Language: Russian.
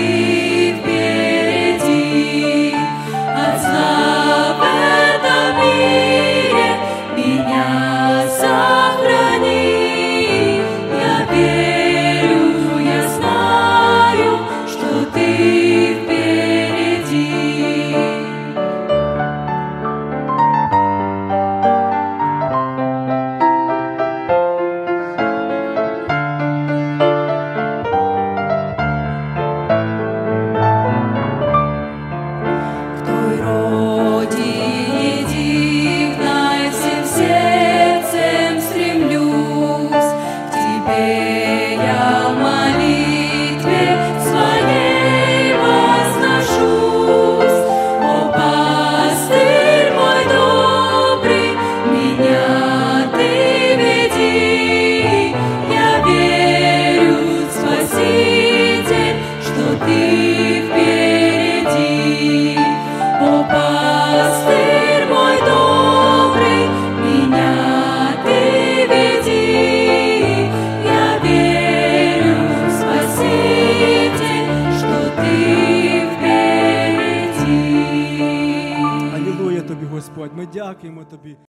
впереди. От зла в этом мире меня сохрани. Я верю, я знаю, что ты впереди. В той родине дивной всем сердцем стремлюсь. К тебе я в молитве своей возношусь. О, пастырь мой добрый, меня ты веди. Я верю, Спаситель, что ты впереди. О, пастырь мой добрый, меня ты веди. Я верю, Спаситель, что ты впереди. Алілуя Тобі, Господь, ми дякуємо Тобі.